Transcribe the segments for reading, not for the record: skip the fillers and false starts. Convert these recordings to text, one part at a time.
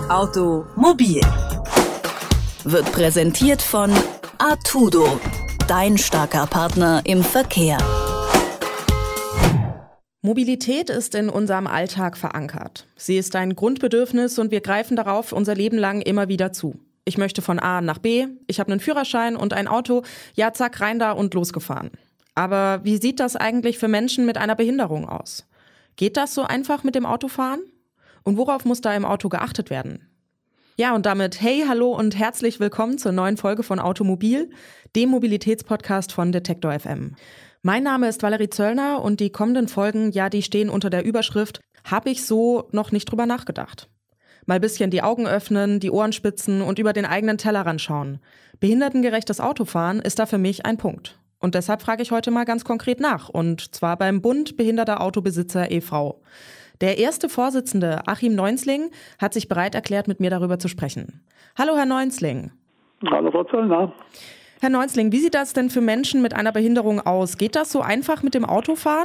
Automobil wird präsentiert von Artudo, dein starker Partner im Verkehr. Mobilität ist in unserem Alltag verankert. Sie ist ein Grundbedürfnis und wir greifen darauf unser Leben lang immer wieder zu. Ich möchte von A nach B, ich habe einen Führerschein und ein Auto, ja zack, rein da und losgefahren. Aber wie sieht das eigentlich für Menschen mit einer Behinderung aus? Geht das so einfach mit dem Autofahren? Und worauf muss da im Auto geachtet werden? Ja, und damit hey, hallo und herzlich willkommen zur neuen Folge von Automobil, dem Mobilitätspodcast von Detektor FM. Mein Name ist Valerie Zöllner und die kommenden Folgen, ja, die stehen unter der Überschrift „Hab ich so noch nicht drüber nachgedacht". Mal ein bisschen die Augen öffnen, die Ohren spitzen und über den eigenen Tellerrand schauen. Behindertengerechtes Autofahren ist da für mich ein Punkt. Und deshalb frage ich heute mal ganz konkret nach, und zwar beim Bund Behinderter Autobesitzer e.V. Der erste Vorsitzende, Achim Neunsling, hat sich bereit erklärt, mit mir darüber zu sprechen. Hallo, Herr Neunsling. Hallo, Frau Zöllner. Herr Neunsling, wie sieht das denn für Menschen mit einer Behinderung aus? Geht das so einfach mit dem Autofahren?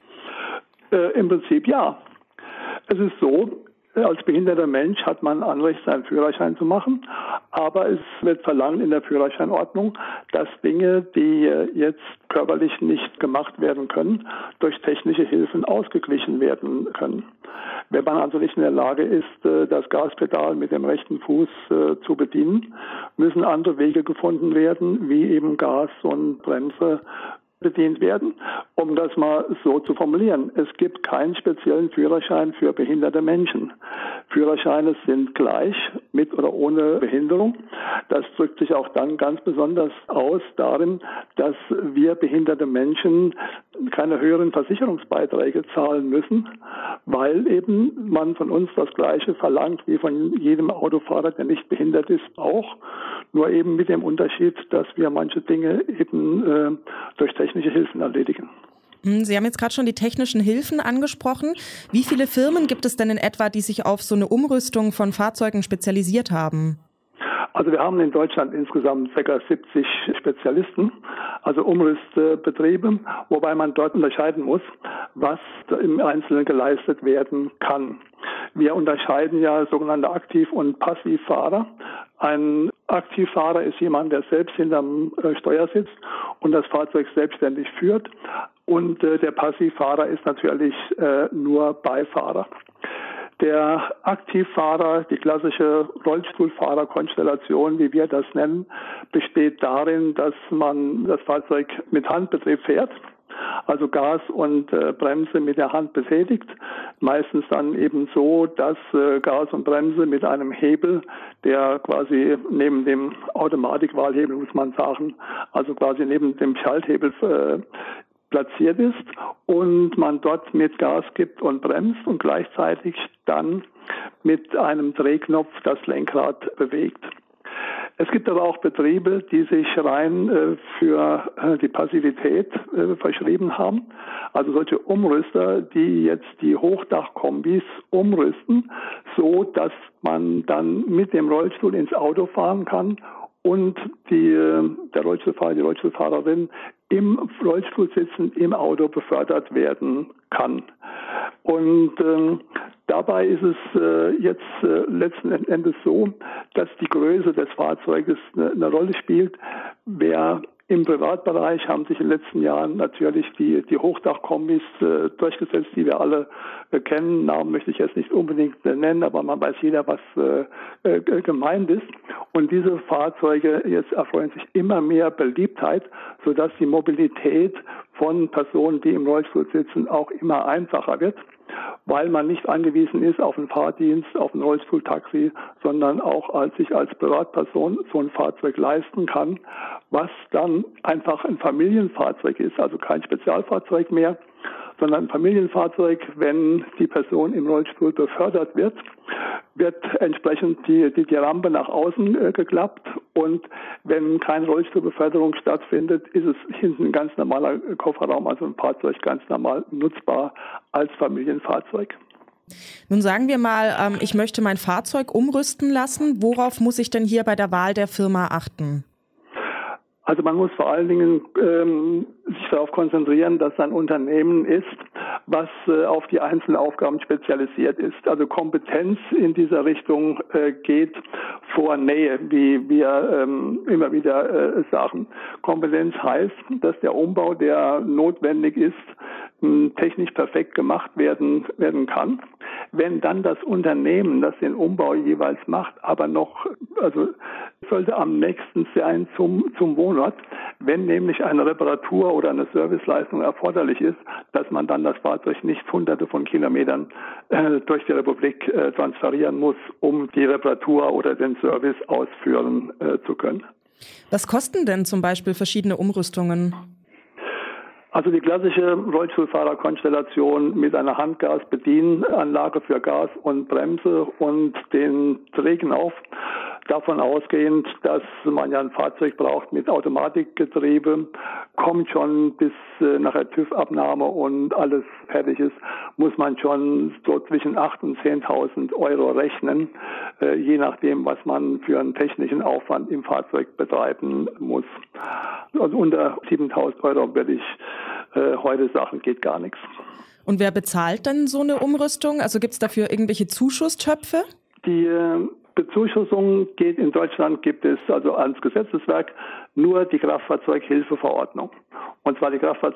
Im Prinzip ja. Es ist so, als behinderter Mensch hat man Anrecht, seinen Führerschein zu machen, aber es wird verlangt in der Führerscheinordnung, dass Dinge, die jetzt körperlich nicht gemacht werden können, durch technische Hilfen ausgeglichen werden können. Wenn man also nicht in der Lage ist, das Gaspedal mit dem rechten Fuß zu bedienen, müssen andere Wege gefunden werden, wie eben Gas und Bremse bedient werden. Um das mal so zu formulieren, es gibt keinen speziellen Führerschein für behinderte Menschen. Führerscheine sind gleich, mit oder ohne Behinderung. Das drückt sich auch dann ganz besonders aus darin, dass wir behinderte Menschen keine höheren Versicherungsbeiträge zahlen müssen, weil eben man von uns das Gleiche verlangt wie von jedem Autofahrer, der nicht behindert ist, auch. Nur eben mit dem Unterschied, dass wir manche Dinge eben durch technische Hilfen erledigen. Sie haben jetzt gerade schon die technischen Hilfen angesprochen. Wie viele Firmen gibt es denn in etwa, die sich auf so eine Umrüstung von Fahrzeugen spezialisiert haben? Also wir haben in Deutschland insgesamt ca. 70 Spezialisten, also Umrüstbetriebe, wobei man dort unterscheiden muss, was im Einzelnen geleistet werden kann. Wir unterscheiden ja sogenannte Aktiv- und Passivfahrer. Ein Aktivfahrer ist jemand, der selbst hinterm Steuer sitzt und das Fahrzeug selbstständig führt. Und der Passivfahrer ist natürlich nur Beifahrer. Der Aktivfahrer, die klassische Rollstuhlfahrerkonstellation, wie wir das nennen, besteht darin, dass man das Fahrzeug mit Handbetrieb fährt, also Gas und Bremse mit der Hand betätigt. Meistens dann eben so, dass Gas und Bremse mit einem Hebel, der quasi neben dem Automatikwahlhebel, muss man sagen, also quasi neben dem Schalthebel platziert ist und man dort mit Gas gibt und bremst und gleichzeitig dann mit einem Drehknopf das Lenkrad bewegt. Es gibt aber auch Betriebe, die sich rein für die Passivität verschrieben haben. Also solche Umrüster, die jetzt die Hochdachkombis umrüsten, so dass man dann mit dem Rollstuhl ins Auto fahren kann und der Rollstuhlfahrer, die Rollstuhlfahrerin im Rollstuhl sitzen, im Auto befördert werden kann. Und dabei ist es jetzt letzten Endes so, dass die Größe des Fahrzeuges eine Rolle spielt. Im Privatbereich haben sich in den letzten Jahren natürlich die Hochdachkombis durchgesetzt, die wir alle kennen. Namen möchte ich jetzt nicht unbedingt nennen, aber man weiß jeder, was gemeint ist. Und diese Fahrzeuge jetzt erfreuen sich immer mehr Beliebtheit, sodass die Mobilität von Personen, die im Rollstuhl sitzen, auch immer einfacher wird, weil man nicht angewiesen ist auf einen Fahrdienst, auf ein Rollstuhltaxi, sondern auch sich als Privatperson so ein Fahrzeug leisten kann, was dann einfach ein Familienfahrzeug ist, also kein Spezialfahrzeug mehr, sondern ein Familienfahrzeug. Wenn die Person im Rollstuhl befördert wird entsprechend die Rampe nach außen geklappt, und wenn keine Rollstuhlbeförderung stattfindet, ist es hinten ein ganz normaler Kofferraum, also ein Fahrzeug ganz normal nutzbar als Familienfahrzeug. Nun sagen wir mal, ich möchte mein Fahrzeug umrüsten lassen. Worauf muss ich denn hier bei der Wahl der Firma achten? Also man muss vor allen Dingen sich darauf konzentrieren, dass ein Unternehmen ist, was auf die einzelnen Aufgaben spezialisiert ist. Also Kompetenz in dieser Richtung geht vor Nähe, wie wir immer wieder sagen. Kompetenz heißt, dass der Umbau, der notwendig ist, technisch perfekt gemacht werden kann. Wenn dann das Unternehmen, das den Umbau jeweils macht, aber noch, also sollte am nächsten sein zum Wohnort, wenn nämlich eine Reparatur oder eine Serviceleistung erforderlich ist, dass man dann das Fahrzeug nicht hunderte von Kilometern durch die Republik transferieren muss, um die Reparatur oder den Service ausführen zu können. Was kosten denn zum Beispiel verschiedene Umrüstungen? Also die klassische Rollstuhlfahrerkonstellation mit einer Handgasbedienanlage für Gas und Bremse und den Trägenauf, davon ausgehend, dass man ja ein Fahrzeug braucht mit Automatikgetriebe, kommt schon bis nachher TÜV-Abnahme und alles fertig ist, muss man schon so zwischen 8.000 und 10.000 Euro rechnen, je nachdem, was man für einen technischen Aufwand im Fahrzeug betreiben muss. Also unter 7.000 Euro würde ich heute sagen, geht gar nichts. Und wer bezahlt denn so eine Umrüstung? Also gibt es dafür irgendwelche Zuschusstöpfe? Die Bezuschussung geht in Deutschland, gibt es also ans Gesetzeswerk nur die Kraftfahrzeughilfeverordnung. Und zwar die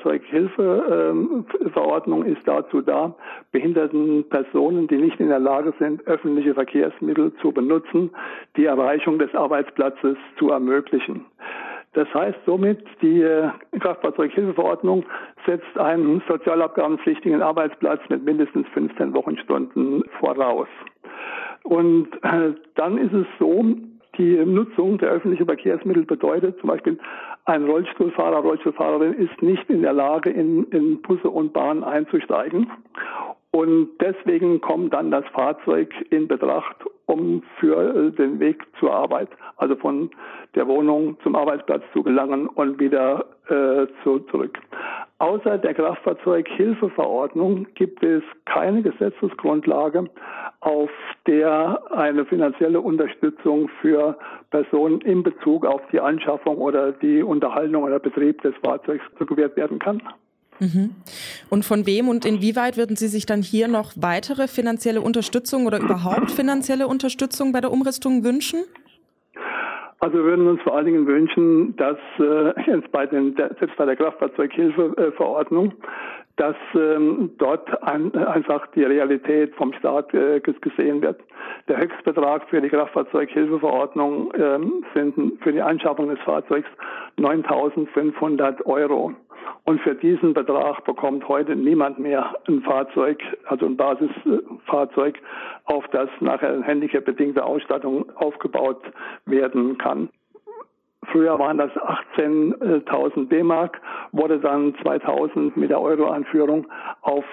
Kraftfahrzeughilfeverordnung ist dazu da, behinderten Personen, die nicht in der Lage sind, öffentliche Verkehrsmittel zu benutzen, die Erreichung des Arbeitsplatzes zu ermöglichen. Das heißt somit, die Kraftfahrzeughilfeverordnung setzt einen sozialabgabenpflichtigen Arbeitsplatz mit mindestens 15 Wochenstunden voraus. Und dann ist es so, die Nutzung der öffentlichen Verkehrsmittel bedeutet zum Beispiel, ein Rollstuhlfahrer, Rollstuhlfahrerin ist nicht in der Lage, in Busse und Bahnen einzusteigen. Und deswegen kommt dann das Fahrzeug in Betracht, um für den Weg zur Arbeit, also von der Wohnung zum Arbeitsplatz zu gelangen und wieder zurück. Außer der Kraftfahrzeughilfeverordnung gibt es keine Gesetzesgrundlage, auf der eine finanzielle Unterstützung für Personen in Bezug auf die Anschaffung oder die Unterhaltung oder Betrieb des Fahrzeugs gewährt werden kann. Mhm. Und von wem und inwieweit würden Sie sich dann hier noch weitere finanzielle Unterstützung oder überhaupt finanzielle Unterstützung bei der Umrüstung wünschen? Also wir würden uns vor allen Dingen wünschen, dass selbst bei der Kraftfahrzeughilfeverordnung, dass dort einfach die Realität vom Staat gesehen wird. Der Höchstbetrag für die Kraftfahrzeughilfeverordnung sind für die Anschaffung des Fahrzeugs 9.500 Euro. Und für diesen Betrag bekommt heute niemand mehr ein Fahrzeug, also ein Basisfahrzeug, auf das nachher eine handicapbedingte Ausstattung aufgebaut werden kann. Früher waren das 18.000 D-Mark, wurde dann 2000 mit der Euro-Anführung auf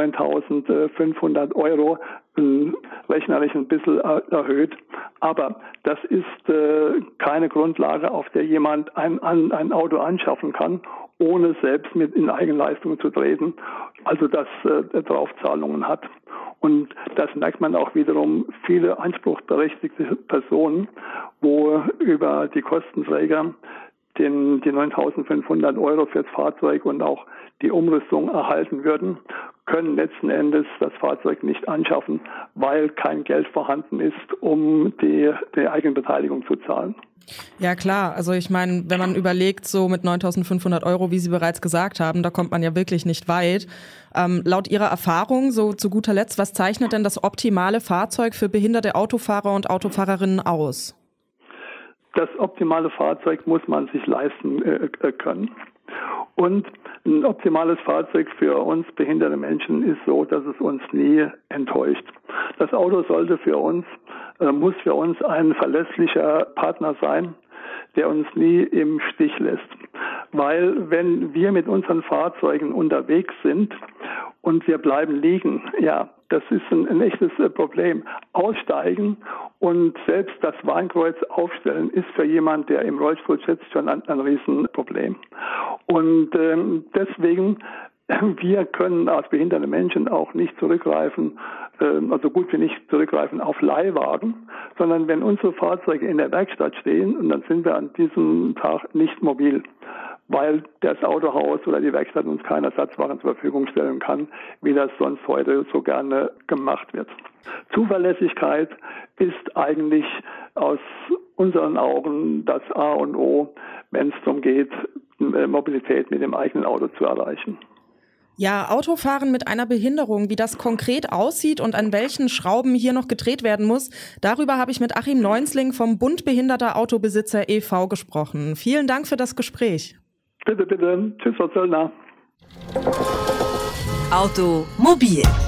9.500 Euro rechnerisch ein bisschen erhöht. Aber das ist keine Grundlage, auf der jemand ein Auto anschaffen kann, ohne selbst mit in Eigenleistung zu treten, also dass er Draufzahlungen hat. Und das merkt man auch wiederum, viele anspruchsberechtigte Personen, wo über die Kostenträger die 9.500 Euro fürs Fahrzeug und auch die Umrüstung erhalten würden, können letzten Endes das Fahrzeug nicht anschaffen, weil kein Geld vorhanden ist, um die Eigenbeteiligung zu zahlen. Ja klar, also ich meine, wenn man überlegt, so mit 9.500 Euro, wie Sie bereits gesagt haben, da kommt man ja wirklich nicht weit. Laut Ihrer Erfahrung, so zu guter Letzt, was zeichnet denn das optimale Fahrzeug für behinderte Autofahrer und Autofahrerinnen aus? Das optimale Fahrzeug muss man sich leisten können. Und ein optimales Fahrzeug für uns behinderte Menschen ist so, dass es uns nie enttäuscht. Das Auto muss für uns ein verlässlicher Partner sein, der uns nie im Stich lässt. Weil wenn wir mit unseren Fahrzeugen unterwegs sind und wir bleiben liegen, ja, das ist ein echtes Problem. Aussteigen und selbst das Warnkreuz aufstellen ist für jemand, der im Rollstuhl sitzt, schon ein Riesenproblem. Und deswegen, wir können als behinderte Menschen auch nicht zurückgreifen, also gut wie nicht zurückgreifen auf Leihwagen, sondern wenn unsere Fahrzeuge in der Werkstatt stehen, und dann sind wir an diesem Tag nicht mobil, weil das Autohaus oder die Werkstatt uns keine Ersatzwaren zur Verfügung stellen kann, wie das sonst heute so gerne gemacht wird. Zuverlässigkeit ist eigentlich aus unseren Augen das A und O, wenn es darum geht, Mobilität mit dem eigenen Auto zu erreichen. Ja, Autofahren mit einer Behinderung, wie das konkret aussieht und an welchen Schrauben hier noch gedreht werden muss, darüber habe ich mit Achim Neunsling vom Bund Behinderter Autobesitzer e.V. gesprochen. Vielen Dank für das Gespräch. Bitte, bitte. Tschüss, Frau Zöllner. Automobil